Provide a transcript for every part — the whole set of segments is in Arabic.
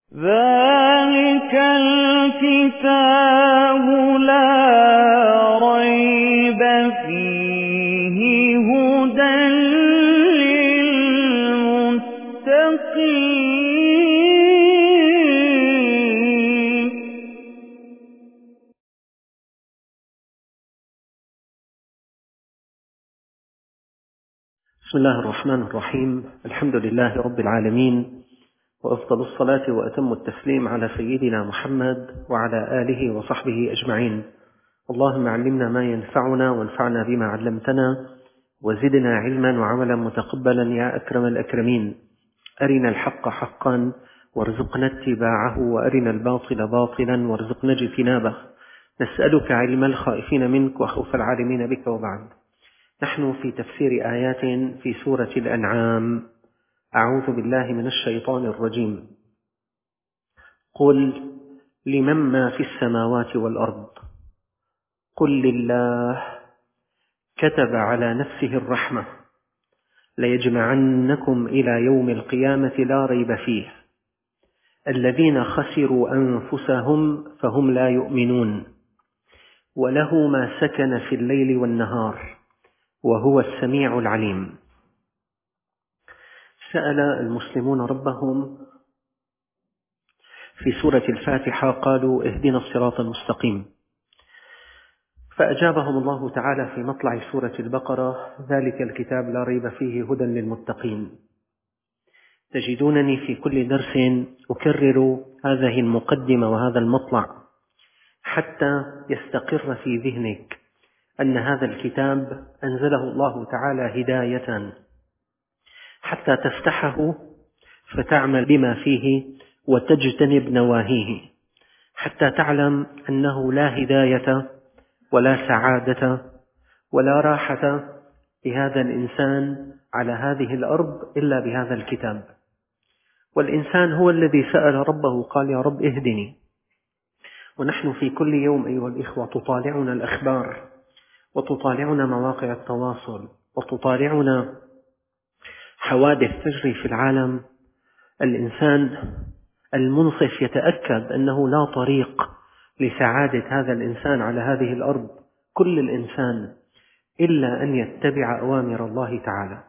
ذلك الكتاب لا ريب فيه هدى للمتقين. بسم الله الرحمن الرحيم. الحمد لله رب العالمين، وأفضل الصلاة وأتم التسليم على سيدنا محمد وعلى آله وصحبه أجمعين. اللهم علمنا ما ينفعنا وانفعنا بما علمتنا، وزدنا علما وعملا متقبلا يا أكرم الأكرمين. أرنا الحق حقا وارزقنا اتباعه، وأرنا الباطل باطلا وارزقنا اجتنابه. نسألك علم الخائفين منك وخوف العالمين بك، وبعد. نحن في تفسير آيات في سورة الأنعام. أعوذ بالله من الشيطان الرجيم. قل لمن ما في السماوات والأرض قل لله كتب على نفسه الرحمة ليجمعنكم إلى يوم القيامة لا ريب فيه الذين خسروا أنفسهم فهم لا يؤمنون وله ما سكن في الليل والنهار وهو السميع العليم. سأل المسلمون ربهم في سورة الفاتحة، قالوا اهدنا الصراط المستقيم، فأجابهم الله تعالى في مطلع سورة البقرة: ذلك الكتاب لا ريب فيه هدى للمتقين. تجدونني في كل درس أكرر هذه المقدمة وهذا المطلع حتى يستقر في ذهنك أن هذا الكتاب أنزله الله تعالى هداية، حتى تفتحه فتعمل بما فيه وتجتنب نواهيه، حتى تعلم أنه لا هداية ولا سعادة ولا راحة لهذا الإنسان على هذه الأرض إلا بهذا الكتاب. والإنسان هو الذي سأل ربه، قال: يا رب اهدني. ونحن في كل يوم أيها الإخوة تطالعنا الأخبار، وتطالعنا مواقع التواصل، وتطالعنا حوادث تجري في العالم. الإنسان المنصف يتأكد أنه لا طريق لسعادة هذا الإنسان على هذه الأرض، كل الإنسان، إلا أن يتبع أوامر الله تعالى.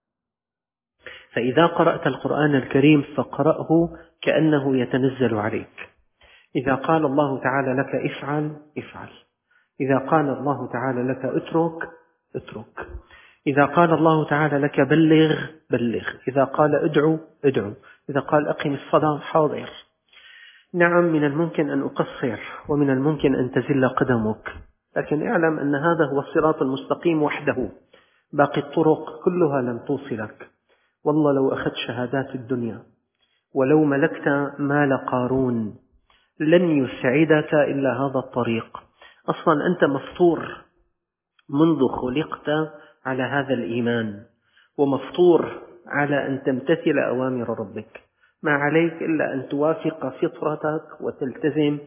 فإذا قرأت القرآن الكريم فاقرأه كأنه يتنزل عليك. إذا قال الله تعالى لك افعل افعل، إذا قال الله تعالى لك اترك اترك، إذا قال الله تعالى لك بلغ بلغ، إذا قال ادعو ادعو، إذا قال أقم الصلاة حاضر. نعم، من الممكن أن أقصر ومن الممكن أن تزل قدمك، لكن اعلم أن هذا هو الصراط المستقيم وحده، باقي الطرق كلها لم توصلك. والله لو أخذت شهادات الدنيا ولو ملكت مال قارون لن يسعدك إلا هذا الطريق. أصلا أنت مفطور منذ خلقت على هذا الإيمان، ومفطور على أن تمتثل أوامر ربك. ما عليك إلا أن توافق فطرتك وتلتزم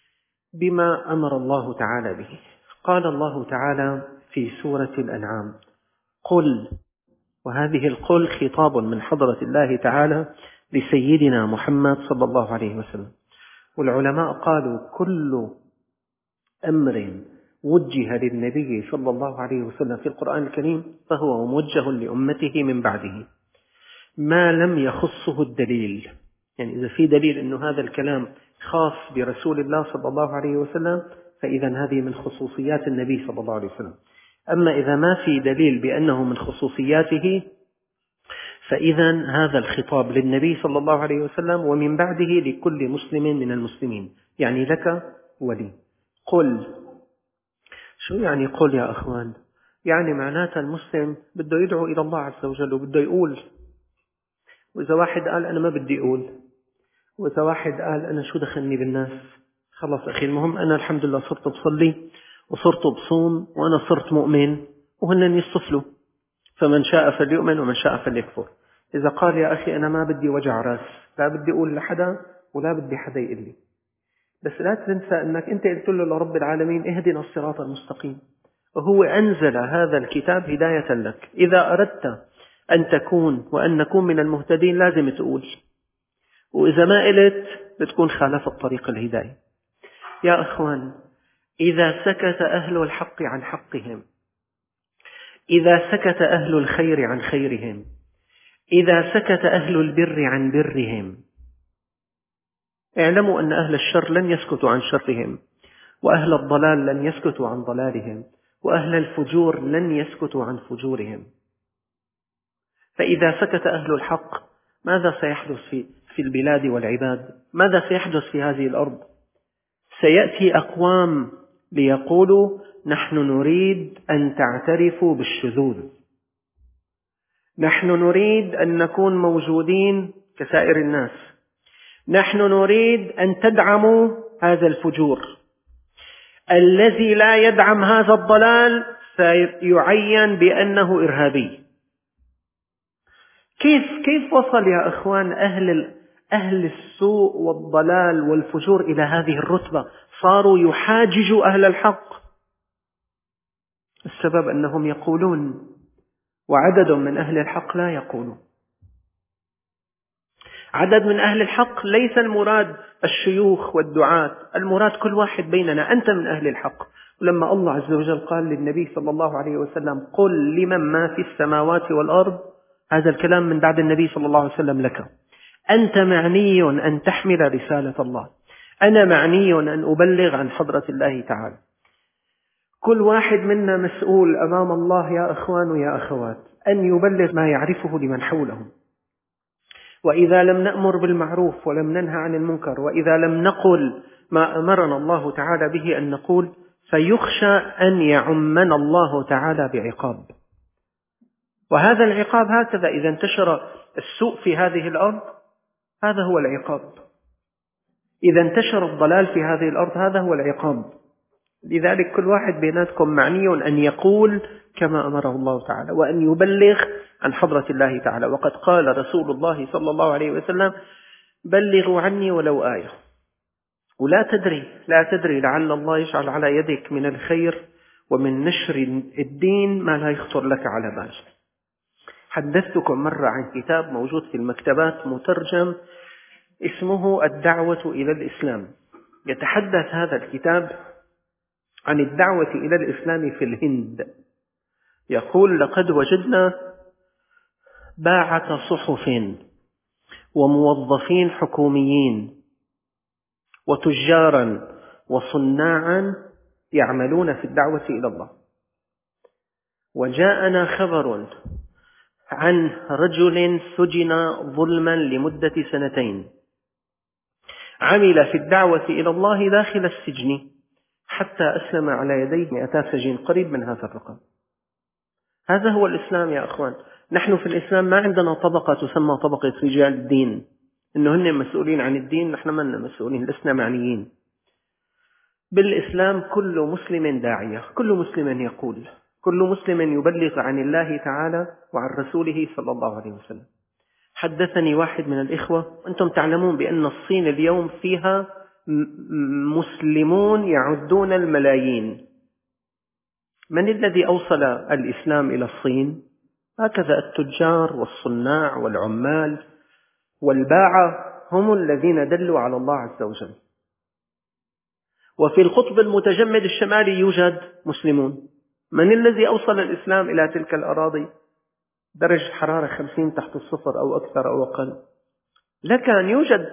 بما أمر الله تعالى به. قال الله تعالى في سورة الأنعام: قل. وهذه القل خطاب من حضرة الله تعالى لسيدنا محمد صلى الله عليه وسلم. والعلماء قالوا كل أمر وجه للنبي صلى الله عليه وسلم في القرآن الكريم فهو موجه لأمته من بعده، ما لم يخصه الدليل. يعني إذا في دليل أنه هذا الكلام خاص برسول الله صلى الله عليه وسلم فإذا هذه من خصوصيات النبي صلى الله عليه وسلم. أما إذا ما في دليل بأنه من خصوصياته فإذا هذا الخطاب للنبي صلى الله عليه وسلم ومن بعده لكل مسلم من المسلمين، يعني لك ولي. قل. شو يعني قل يا أخوان؟ يعني معناتها المسلم بده يدعو إلى الله عز وجل وبده يقول. وإذا واحد قال أنا ما بدي أقول، وإذا واحد قال أنا شو دخلني بالناس، خلص أخي، المهم أنا الحمد لله صرت بصلي وصرت بصوم وأنا صرت مؤمن، وهن يصفلوا، فمن شاء فليؤمن ومن شاء فليكفر. إذا قال يا أخي أنا ما بدي وجع راس، لا بدي أقول لحدا ولا بدي حدا يقول لي، بس لا تنسى أنك أنت قلت له لرب العالمين اهدنا الصراط المستقيم، وهو أنزل هذا الكتاب هداية لك. إذا أردت أن تكون وأن نكون من المهتدين لازم تقول، وإذا ما قلت بتكون خالفت طريق الهداية. يا أخوان، إذا سكت أهل الحق عن حقهم، إذا سكت أهل الخير عن خيرهم، إذا سكت أهل البر عن برهم، اعلموا أن أهل الشر لن يسكتوا عن شرهم، وأهل الضلال لن يسكتوا عن ضلالهم، وأهل الفجور لن يسكتوا عن فجورهم. فإذا سكت أهل الحق ماذا سيحدث في البلاد والعباد؟ ماذا سيحدث في هذه الأرض؟ سيأتي أقوام ليقولوا نحن نريد أن تعترفوا بالشذوذ، نحن نريد أن نكون موجودين كسائر الناس، نحن نريد أن تدعموا هذا الفجور. الذي لا يدعم هذا الضلال سيعين بأنه إرهابي. كيف وصل يا أخوان أهل السوء والضلال والفجور إلى هذه الرتبة؟ صاروا يحاججوا أهل الحق. السبب أنهم يقولون، وعدد من أهل الحق لا يقولون. عدد من أهل الحق ليس المراد الشيوخ والدعاة، المراد كل واحد بيننا. أنت من أهل الحق. ولما الله عز وجل قال للنبي صلى الله عليه وسلم قل لمن ما في السماوات والأرض، هذا الكلام من بعد النبي صلى الله عليه وسلم لك. أنت معني أن تحمل رسالة الله، أنا معني أن أبلغ عن حضرة الله تعالى. كل واحد منا مسؤول أمام الله يا أخوان ويا أخوات أن يبلغ ما يعرفه لمن حوله. وإذا لم نأمر بالمعروف ولم ننهى عن المنكر، وإذا لم نقل ما أمرنا الله تعالى به أن نقول، فيخشى أن يعمنا الله تعالى بعقاب. وهذا العقاب هكذا، إذا انتشر السوء في هذه الأرض هذا هو العقاب، إذا انتشر الضلال في هذه الأرض هذا هو العقاب. لذلك كل واحد بيناتكم معني أن يقول كما أمره الله تعالى، وأن يبلغ عن حضرة الله تعالى. وقد قال رسول الله صلى الله عليه وسلم بلغوا عني ولو آية. ولا تدري لعل الله يجعل على يدك من الخير ومن نشر الدين ما لا يخطر لك على بال. حدثتكم مرة عن كتاب موجود في المكتبات مترجم اسمه الدعوة إلى الإسلام. يتحدث هذا الكتاب عن الدعوة إلى الإسلام في الهند. يقول لقد وجدنا باعة صحف وموظفين حكوميين وتجارا وصناعا يعملون في الدعوة إلى الله. وجاءنا خبر عن رجل سجن ظلما لمدة 2 عمل في الدعوة إلى الله داخل السجن حتى أسلم على يديه 200 سجين، قريب من هذا الرقم. هذا هو الإسلام يا أخوان. نحن في الإسلام ما عندنا طبقة تسمى طبقة رجال الدين، إنه هن مسؤولين عن الدين، نحن ما لنا مسؤولين، لسنا معنيين. بالإسلام كل مسلم داعية، كل مسلم يقول، كل مسلم يبلغ عن الله تعالى وعن رسوله صلى الله عليه وسلم. حدثني واحد من الإخوة، أنتم تعلمون بأن الصين اليوم فيها مسلمون يعدون الملايين. من الذي أوصل الإسلام إلى الصين؟ هكذا التجار والصناع والعمال والباعة هم الذين دلوا على الله عز وجل. وفي القطب المتجمد الشمالي يوجد مسلمون. من الذي أوصل الإسلام إلى تلك الأراضي؟ درجة حرارة 50 تحت الصفر أو أكثر أو أقل. لكن يوجد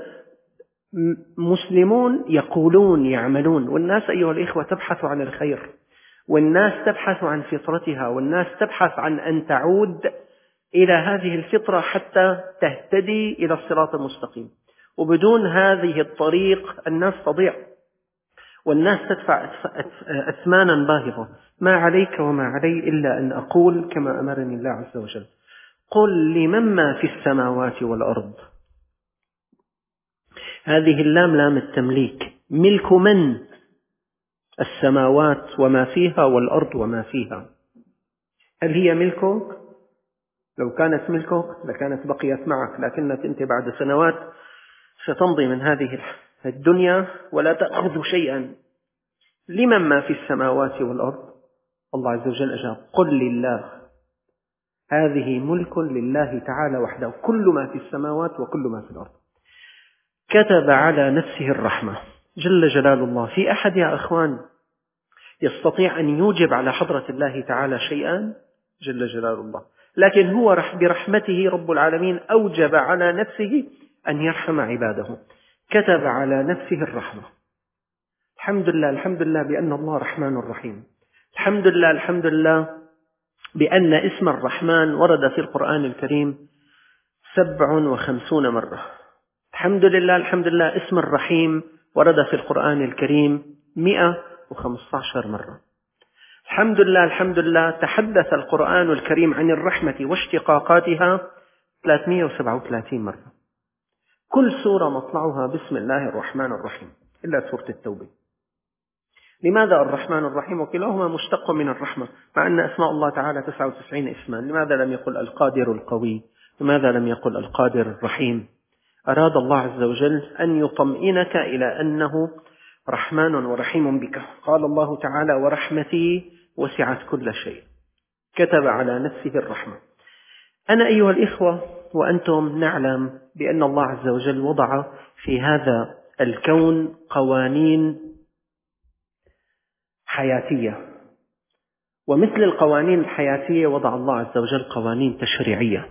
مسلمون يقولون يعملون، والناس أيها الإخوة تبحث عن الخير، والناس تبحث عن فطرتها، والناس تبحث عن أن تعود إلى هذه الفطرة حتى تهتدي إلى الصراط المستقيم. وبدون هذه الطريق الناس تضيع، والناس تدفع أثمانا باهظة. ما عليك وما علي إلا أن أقول كما أمرني الله عز وجل قل لمن ما في السماوات والأرض. هذه اللام لام التمليك، ملك من؟ السماوات وما فيها والأرض وما فيها. هل هي ملكك؟ لو كانت ملكك لكانت بقيت معك، لكنك أنت بعد سنوات ستمضي من هذه الدنيا ولا تأخذ شيئا. لمن ما في السماوات والأرض؟ الله عز وجل أجاب قل لله. هذه ملك لله تعالى وحده، كل ما في السماوات وكل ما في الأرض. كتب على نفسه الرحمة جل جلال الله. في أحد يا أخوان يستطيع أن يوجب على حضرة الله تعالى شيئا؟ جل جلال الله. لكن هو برحمته رب العالمين أوجب على نفسه أن يرحم عباده، كتب على نفسه الرحمة. الحمد لله، الحمد لله بأن الله رحمن رحيم. الحمد لله، الحمد لله بأن اسم الرحمن ورد في القرآن الكريم 57 مرة. الحمد لله، الحمد لله اسم الرحيم ورد في القرآن الكريم 115 مرة. الحمد لله، الحمد لله تحدث القرآن الكريم عن الرحمة واشتقاقاتها 337 مرة. كل سورة مطلعها بسم الله الرحمن الرحيم إلا سورة التوبة. لماذا الرحمن الرحيم وكلاهما مشتق من الرحمة، مع أن أسماء الله تعالى 99 اسما؟ لماذا لم يقل القادر القوي؟ لماذا لم يقل القادر الرحيم؟ أراد الله عز وجل أن يطمئنك إلى أنه رحمن ورحيم بك. قال الله تعالى: ورحمتي وسعت كل شيء. كتب على نفسه الرحمة. أنا أيها الإخوة وأنتم نعلم بأن الله عز وجل وضع في هذا الكون قوانين حياتية، ومثل القوانين الحياتية وضع الله عز وجل قوانين تشريعية.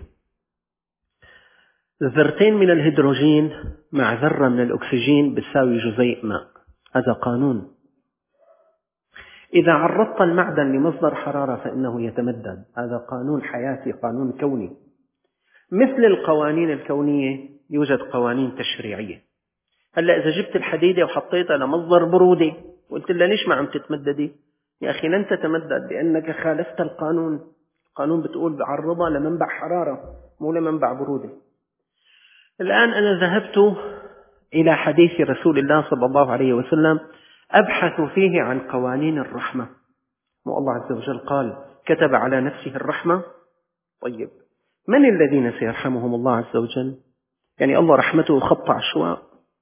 ذرتين من الهيدروجين مع ذرة من الأكسجين بتساوي جزيء ماء، هذا قانون. إذا عرضت المعدن لمصدر حرارة فإنه يتمدد، هذا قانون حياتي، قانون كوني. مثل القوانين الكونية يوجد قوانين تشريعية. هلأ إذا جبت الحديدة وحطيتها لمصدر برودة وقلت لها ليش ما عم تتمددي؟ يا أخي لن تتمدد لأنك خالفت القانون. القانون بتقول بعرضها لمنبع حرارة مو لمنبع برودة. الآن أنا ذهبت إلى حديث رسول الله صلى الله عليه وسلم أبحث فيه عن قوانين الرحمة. والله عز وجل قال: كتب على نفسه الرحمة. طيب، من الذين سيرحمهم الله عز وجل؟ يعني الله رحمته خط عشواء،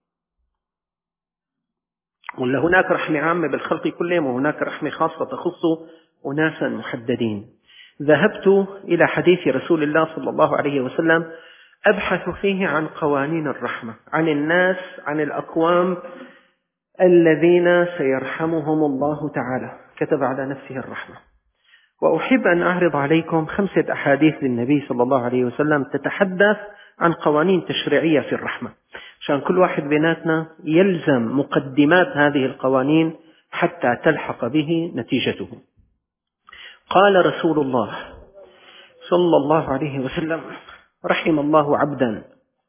ولا هناك رحمة عامة بالخلق كلهم وهناك رحمة خاصة تخص أناسا محددين؟ ذهبت إلى حديث رسول الله صلى الله عليه وسلم أبحث فيه عن قوانين الرحمة، عن الناس، عن الأقوام الذين سيرحمهم الله تعالى. كتب على نفسه الرحمة. وأحب أن أعرض عليكم 5 أحاديث للنبي صلى الله عليه وسلم تتحدث عن قوانين تشريعية في الرحمة، عشان كل واحد بيناتنا يلزم مقدمات هذه القوانين حتى تلحق به نتيجته. قال رسول الله صلى الله عليه وسلم: رحم الله عبدا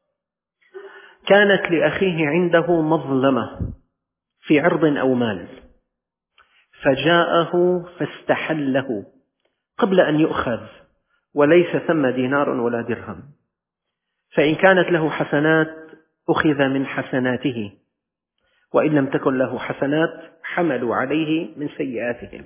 كانت لأخيه عنده مظلمة في عرض أو مال، فجاءه فاستحله قبل أن يؤخذ وليس ثم دينار ولا درهم، فإن كانت له حسنات أخذ من حسناته، وإن لم تكن له حسنات حملوا عليه من سيئاتهم.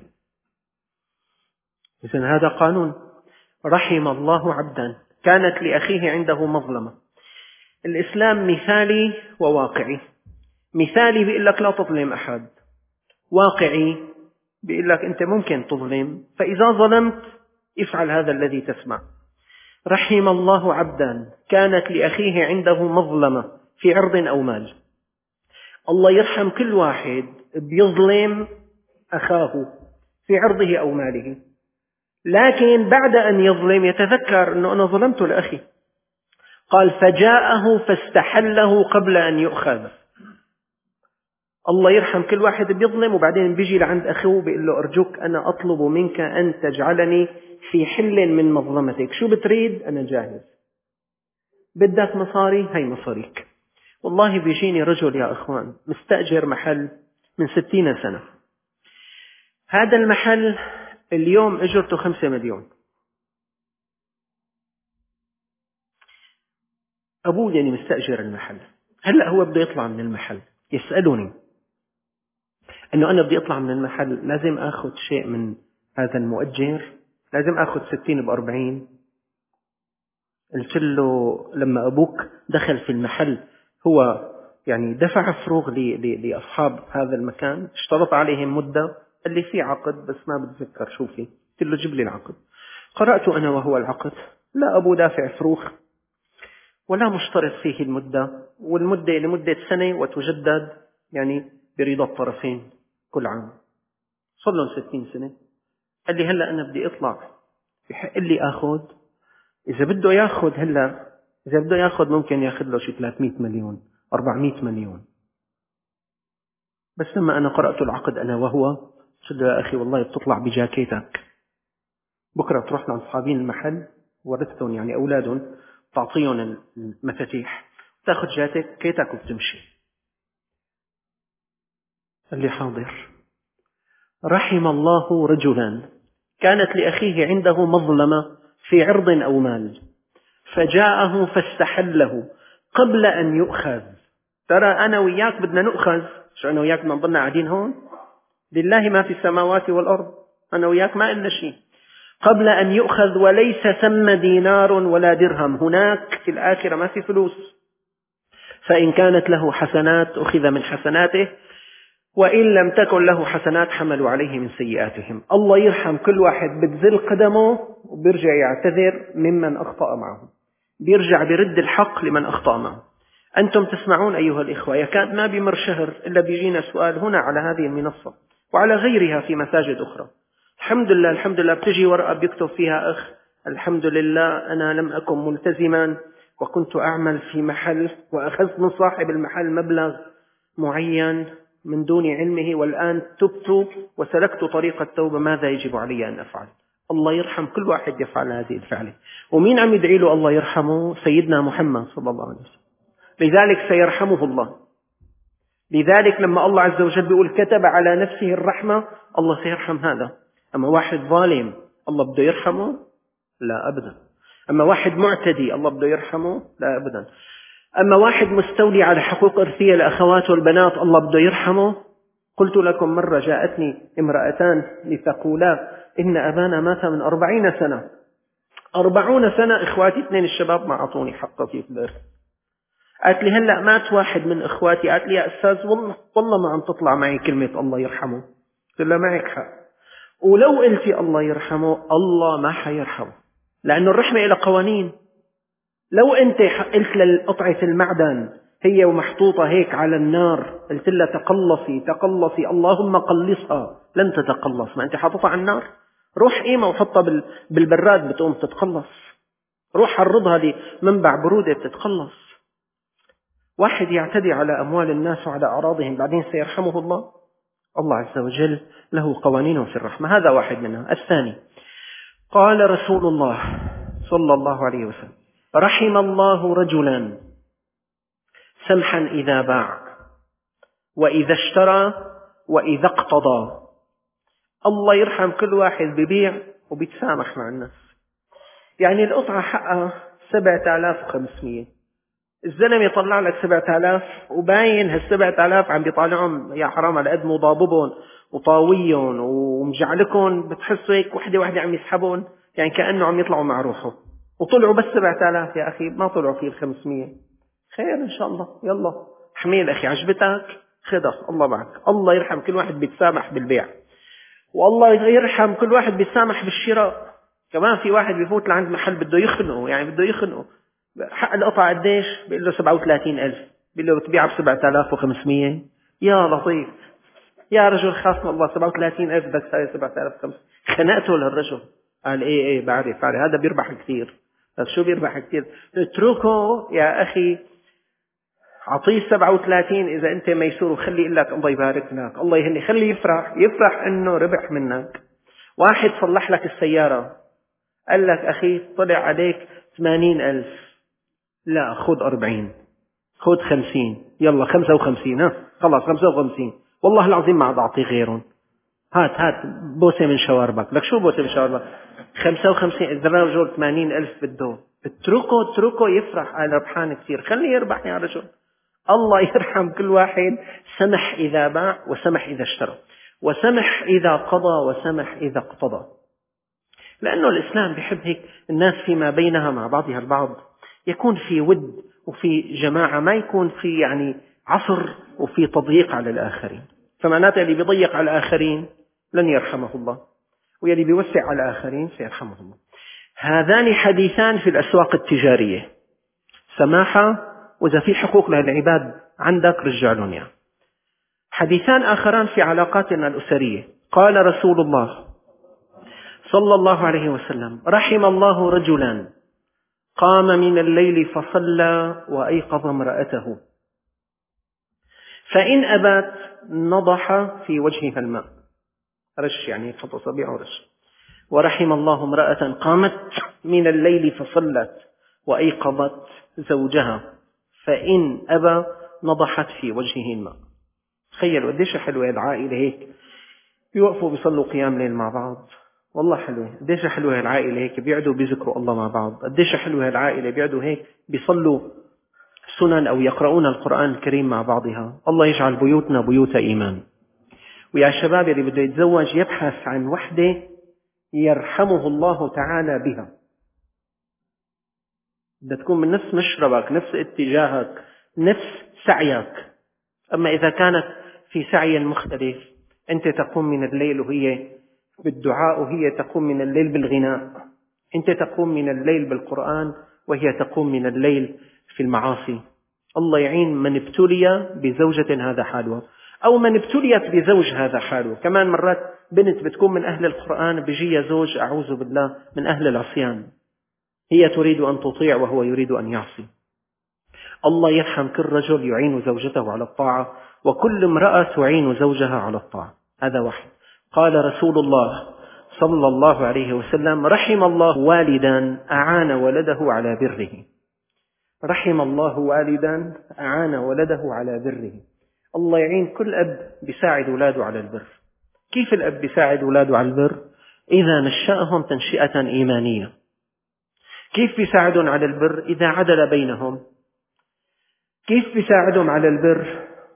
إذن هذا قانون. رحم الله عبدا كانت لأخيه عنده مظلمة. الإسلام مثالي وواقعي. مثالي بيقول لك لا تظلم أحد، واقعي بيقول لك أنت ممكن تظلم، فإذا ظلمت افعل هذا الذي تسمع. رحم الله عبدا كانت لأخيه عنده مظلمة في عرض أو مال. الله يرحم كل واحد بيظلم أخاه في عرضه أو ماله، لكن بعد أن يظلم يتذكر أنه أنا ظلمت لأخي. قال: فجاءه فاستحله قبل أن يؤخذ. الله يرحم كل واحد بيظلم وبعدين بيجي لعند أخوه بيقول له: أرجوك أنا أطلب منك أن تجعلني في حل من مظلمتك. شو بتريد؟ أنا جاهز. بدك مصاري؟ هي مصاريك. والله بيجيني رجل يا أخوان مستأجر محل من 60 سنة. هذا المحل اليوم أجرته 5 مليون. أبوه يعني مستأجر المحل. هلأ هو بده يطلع من المحل، يسألوني أنه أنا بدي أطلع من المحل لازم أخذ شيء من هذا المؤجر، لازم أخذ 60 ب40. قلت له: لما أبوك دخل في المحل هو يعني دفع فروغ لأصحاب هذا المكان، اشترط عليهم مدة، قال لي في عقد بس ما بتذكر شو فيه. قلت له: جيب لي العقد. قرأت أنا وهو العقد، لا أبو دافع فروغ ولا مشترط فيه المدة، والمدة لمدة سنة وتجدد يعني برضا الطرفين كل عام. صار لهم 60 سنة. قال لي هلأ أنا بدي أطلع، بحق لي أخذ. إذا بده يأخذ هلأ، إذا بده يأخذ ممكن يأخذ له شي 300 مليون 400 مليون. بس لما أنا قرأت العقد أنا وهو، قلت له يا أخي والله بتطلع بجاكيتك، بكرة تروح لعند أصحابين المحل ورثتهم يعني أولادهم، تعطيهم المفاتيح، تأخذ جاكيتك وبتمشي. قال لي حاضر. رحم الله رجلا كانت لأخيه عنده مظلمة في عرض أو مال، فجاءه فاستحله قبل أن يؤخذ. ترى أنا وياك بدنا نؤخذ، شو أنا وياك بدنا نضلنا قاعدين هون؟ لله ما في السماوات والأرض، أنا وياك ما إلنا شيء. قبل أن يؤخذ وليس ثم دينار ولا درهم، هناك في الآخرة ما في فلوس. فإن كانت له حسنات أخذ من حسناته، وإن لم تكن له حسنات حملوا عليه من سيئاتهم. الله يرحم كل واحد بتزل قدمه وبيرجع يعتذر ممن أخطأ معه، بيرجع برد الحق لمن أخطأ معه. أنتم تسمعون أيها الإخوة، يكاد ما بيمر شهر إلا بيجينا سؤال هنا على هذه المنصة وعلى غيرها في مساجد أخرى. الحمد لله الحمد لله، بتجي ورقة بيكتب فيها أخ الحمد لله أنا لم أكن ملتزما وكنت أعمل في محل وأخذت من صاحب المحل مبلغ معين من دون علمه، والآن تبت وسلكت طريق التوبة، ماذا يجب علي أن أفعل؟ الله يرحم كل واحد يفعل هذه الفعلة. ومين عم يدعي له الله يرحمه؟ سيدنا محمد صلى الله عليه وسلم. لذلك سيرحمه الله. لذلك لما الله عز وجل بيقول كتب على نفسه الرحمة، الله سيرحم هذا. أما واحد ظالم الله بده يرحمه؟ لا أبدا. أما واحد معتدي الله بده يرحمه؟ لا أبدا. أما واحد مستولي على حقوق إرثية الأخوات والبنات الله بده يرحمه؟ قلت لكم مرة جاءتني امرأتان لتقولا إن أبانا مات من 40 سنة. 40 سنة إخواتي 2 الشباب ما أعطوني حقي في الإرث. قالت لي هلأ مات واحد من إخواتي، قالت لي يا أستاذ والله ما عم تطلع معي كلمة الله يرحمه. قلت لها معك حق، ولو قلتي الله يرحمه الله ما حيرحمه، لأنه الرحمة إلى قوانين. لو أنت قلت لقطعة المعدن هي ومحطوطة هيك على النار، قلت لها تقلصي تقلصي اللهم قلصها، لن تتقلص، ما أنت حاططها على النار. روح قيمة وحطها بالبراد بتقوم تتقلص. روح حرضها لمنبع برودة بتتقلص. واحد يعتدي على أموال الناس وعلى أعراضهم بعدين سيرحمه الله؟ الله عز وجل له قوانين في الرحمة، هذا واحد منها. الثاني قال رسول الله صلى الله عليه وسلم رحم الله رجلا سمحا إذا باع وإذا اشترى وإذا اقتضى. الله يرحم كل واحد ببيع وبيتسامح مع الناس. يعني القطعة حقها 7500، الزلمة يطلع لك 7000 وباين هال7000 عم بيطالعهم يا حرام على قد مضاببهم وطاويهم ومجعلكم، بتحسوا هيك وحدة واحدة عم يسحبون، يعني كأنه عم يطلعوا مع روحه، وطلعوا بس 7000 يا أخي، ما طلعوا فيه 500. خير إن شاء الله، يلا حميل أخي، عجبتك خدها الله معك. الله يرحم كل واحد بيتسامح بالبيع، والله يرحم كل واحد بيتسامح بالشراء. كمان في واحد بيفوت لعند محل بده يخنقه، يعني بده يخنقه، حق القطعة قديش؟ بيقول له 37000، بيقول له بتبيعها ب7500. يا لطيف يا رجل خاصنا الله، 37000 بدك تساوي 7500. خنقته للرجل، قال ايه بعرف هذا بيربح كثير. بس شو بيربح كثير؟ اتركه يا أخي، عطيه 37 إذا أنت ميسور، وخلي يقول لك الله يبارك لك الله يهني، خليه يفرح إنه ربح منك. واحد صلح لك السيارة قال لك أخي طلع عليك 80,000، لا خذ 40، خذ 50، يلا 55، ها خلاص 55، والله العظيم ما عاد أعطي غيرهم، هات بوسة من شواربك. لك شو بوسة من شواربك؟ 55. إذا الرجل 80,000 بده، اتركه يفرح، أنا ربحان كثير، خليه يربح يا رجل. الله يرحم كل واحد، سمح إذا باع وسمح إذا اشترى، وسمح إذا قضى وسمح إذا اقتضى. لأنه الإسلام بيحب هيك الناس فيما بينها مع بعضها البعض يكون في ود وفي جماعة، ما يكون في يعني عصر وفي تضييق على الآخرين. فمعناته اللي بيضيق على الآخرين لن يرحمه الله، واللي بيوسع على الآخرين سيرحمه الله. هذان حديثان في الأسواق التجارية. سماحة، وإذا في حقوق للعباد عندك رجع لهم إياها. حديثان آخران في علاقاتنا الأسرية. قال رسول الله صلى الله عليه وسلم: رحم الله رجلا قام من الليل فصلى وأيقظ امرأته، فإن أبت نضح في وجهها الماء، رش يعني حط أصابعه ورش. ورحم الله امرأة قامت من الليل فصلت وأيقظت زوجها، فإن أبى نضحت في وجهه الماء. تخيلوا قديش حلوة العائلة هيك بيوقفوا بيصلوا قيام ليل مع بعض. والله حلوة. قديش حلوة العائلة هيك بيقعدوا بيذكروا الله مع بعض. قديش حلوة العائلة بيقعدوا هيك بيصلوا سنن أو يقرؤون القرآن الكريم مع بعضها. الله يجعل بيوتنا بيوت إيمان. ويا شباب اللي بده يتزوج يبحث عن وحدة يرحمه الله تعالى بها، بدها تكون من نفس مشربك، نفس اتجاهك، نفس سعيك. أما إذا كانت في سعي مختلف، أنت تقوم من الليل وهي بالدعاء وهي تقوم من الليل بالغناء، أنت تقوم من الليل بالقرآن وهي تقوم من الليل في المعاصي. الله يعين من ابتلي بزوجة هذا حالها، أو من ابتليت بزوج هذا حاله. كمان مرات بنت بتكون من أهل القرآن بيجيها زوج أعوذ بالله من أهل العصيان، هي تريد أن تطيع وهو يريد أن يعصي. الله يرحم كل رجل يعين زوجته على الطاعة، وكل امرأة تعين زوجها على الطاعة. هذا واحد. قال رسول الله صلى الله عليه وسلم: رحم الله والدا أعان ولده على بره. رحم الله والدا أعان ولده على بره. الله يعين كل أب بيساعد أولاده على البر. كيف الأب بيساعد أولاده على البر؟ إذا نشأهم تنشئة إيمانية. كيف بيساعدهم على البر؟ إذا عدل بينهم. كيف بيساعدهم على البر؟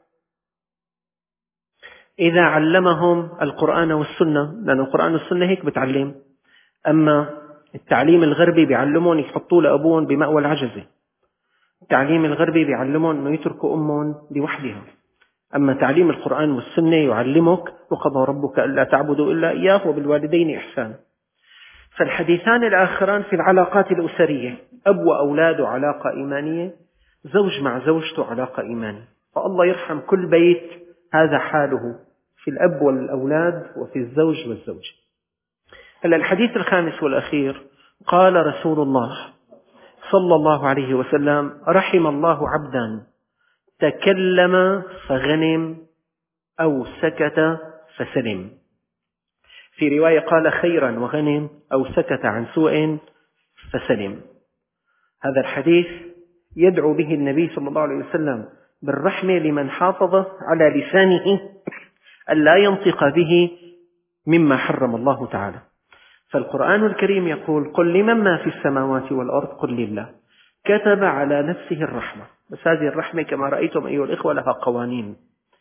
إذا علمهم القرآن والسنة، لأن القرآن والسنة هيك بتعلم. أما التعليم الغربي بيعلمون يحطوا لأبوهم بمأوى العجزة. التعليم الغربي بيعلمون أنه يتركوا أمهم لوحدها. أما تعليم القرآن والسنة يعلمك: وقضى ربك ألا تعبدوا إلا إياه وبالوالدين إحسانا. فالحديثان الآخران في العلاقات الأسرية: أب وأولاده علاقة إيمانية، زوج مع زوجته علاقة إيمانية. فالله يرحم كل بيت هذا حاله في الأب والأولاد وفي الزوج والزوج. هلا الحديث الخامس والأخير: قال رسول الله صلى الله عليه وسلم: رحم الله عبدا تكلم فغنم أو سكت فسلم. في رواية قال: خيرا وغنم، أو سكت عن سوء فسلم. هذا الحديث يدعو به النبي صلى الله عليه وسلم بالرحمة لمن حافظ على لسانه ألا ينطق به مما حرم الله تعالى. فالقرآن الكريم يقول: قل لمن ما في السماوات والأرض قل لله. كتب على نفسه الرحمة. بس هذه الرحمة كما رأيتم أيها الإخوة لها قوانين.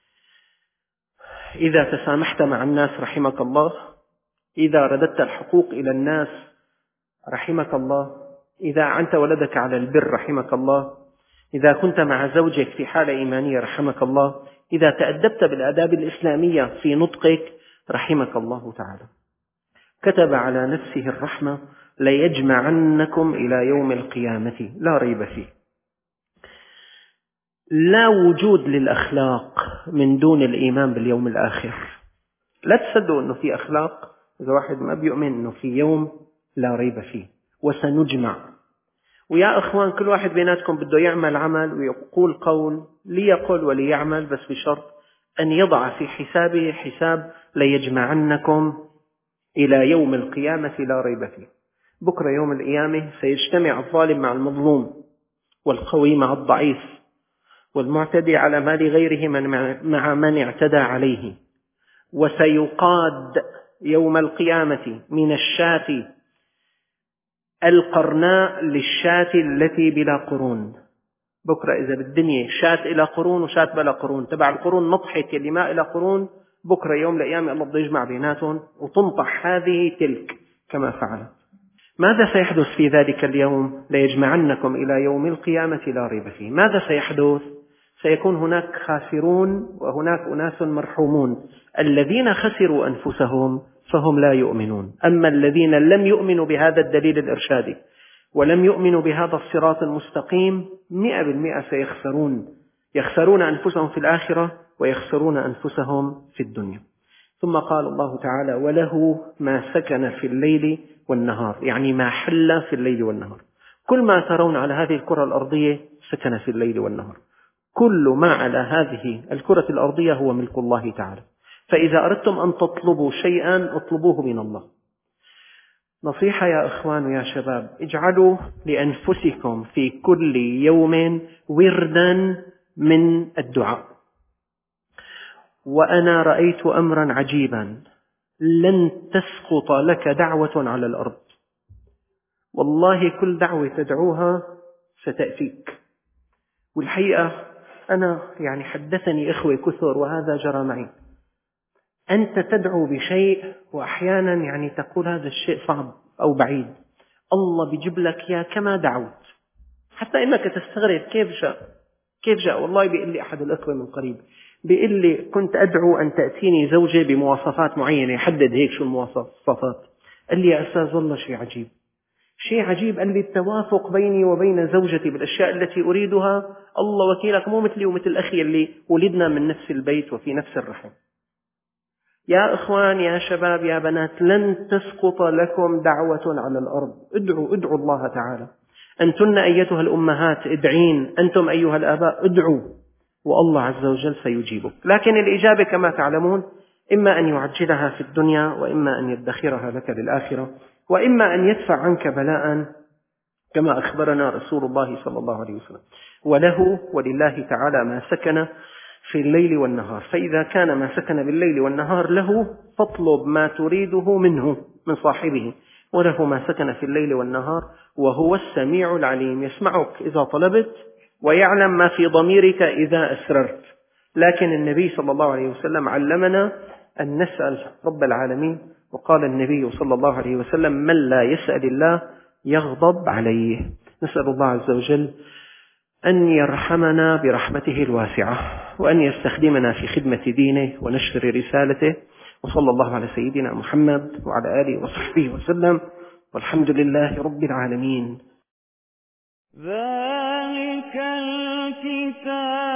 إذا تسامحت مع الناس رحمك الله، إذا رددت الحقوق إلى الناس رحمك الله، إذا أعنت ولدك على البر رحمك الله، إذا كنت مع زوجك في حالة إيمانية رحمك الله، إذا تأدبت بالآداب الإسلامية في نطقك رحمك الله تعالى. كتب على نفسه الرحمة: ليجمعنكم إلى يوم القيامة لا ريب فيه. لا وجود للأخلاق من دون الإيمان باليوم الآخر. لا تصدقوا أنه في أخلاق إذا واحد ما بيؤمن أنه في يوم لا ريب فيه وسنجمع. ويا أخوان، كل واحد بيناتكم بده يعمل عمل ويقول قول، ليقول وليعمل، بس بشرط أن يضع في حسابه حساب ليجمعنكم إلى يوم القيامة لا ريب فيه. بكرة يوم القيامة سيجتمع الظالم مع المظلوم، والقوي مع الضعيف، والمعتدي على مال غيره مع من اعتدى عليه. وسيقاد يوم القيامة من الشاة القرناء للشاة التي بلا قرون. بكرة إذا بالدنيا شاة إلى قرون وشاة بلا قرون، تبع القرون نطحت اللي ما إلى قرون، بكرة يوم القيامة الله بده يجمع بيناتهم وتنطح هذه تلك كما فعلت. ماذا سيحدث في ذلك اليوم؟ ليجمعنكم إلى يوم القيامة لا ريب فيه. ماذا سيحدث؟ سيكون هناك خاسرون وهناك أناس مرحومون. الذين خسروا أنفسهم فهم لا يؤمنون. أما الذين لم يؤمنوا بهذا الدليل الإرشادي ولم يؤمنوا بهذا الصراط المستقيم 100% يخسرون أنفسهم في الآخرة ويخسرون أنفسهم في الدنيا. ثم قال الله تعالى: وله ما سكن في الليل والنهار، يعني ما حل في الليل والنهار. كل ما ترون على هذه الكرة الأرضية سكن في الليل والنهار، كل ما على هذه الكرة الأرضية هو ملك الله تعالى. فإذا أردتم أن تطلبوا شيئا اطلبوه من الله. نصيحة يا إخوان ويا شباب: اجعلوا لأنفسكم في كل يوم وردا من الدعاء. وأنا رأيت أمرا عجيبا: لن تسقط لك دعوة على الأرض، والله كل دعوة تدعوها ستأتيك. والحقيقة أنا حدثني إخوة كثر وهذا جرى معي. أنت تدعو بشيء وأحيانا تقول هذا الشيء صعب أو بعيد، الله بيجيب لك يا كما دعوت، حتى إنك تستغرب كيف جاء. والله بيقول لي أحد الأخوة من قريب، بيقول لي: كنت أدعو أن تأتيني زوجة بمواصفات معينة، يحدد هيك شو المواصفات. قال لي: يا أستاذ والله شيء عجيب. قال لي: التوافق بيني وبين زوجتي بالأشياء التي أريدها، الله وكيلك مو مثلي ومثل أخي اللي ولدنا من نفس البيت وفي نفس الرحم. يا إخوان يا شباب يا بنات، لن تسقط لكم دعوة على الأرض. ادعوا الله تعالى. أنتن أيتها الأمهات ادعين، أنتم أيها الآباء ادعوا، والله عز وجل سيجيبك. لكن الإجابة كما تعلمون إما أن يعجلها في الدنيا، وإما أن يدخرها لك للآخرة، وإما أن يدفع عنك بلاء كما أخبرنا رسول الله صلى الله عليه وسلم. ولله تعالى ما سكن في الليل والنهار. فإذا كان ما سكن بالليل والنهار له، فاطلب ما تريده منه من صاحبه. وله ما سكن في الليل والنهار وهو السميع العليم، يسمعك إذا طلبت ويعلم ما في ضميرك إذا أسررت. لكن النبي صلى الله عليه وسلم علمنا أن نسأل رب العالمين، وقال النبي صلى الله عليه وسلم: من لا يسأل الله يغضب عليه. نسأل الله عز وجل أن يرحمنا برحمته الواسعة، وأن يستخدمنا في خدمة دينه ونشر رسالته. وصلى الله على سيدنا محمد وعلى آله وصحبه وسلم، والحمد لله رب العالمين. ذلك الكتاب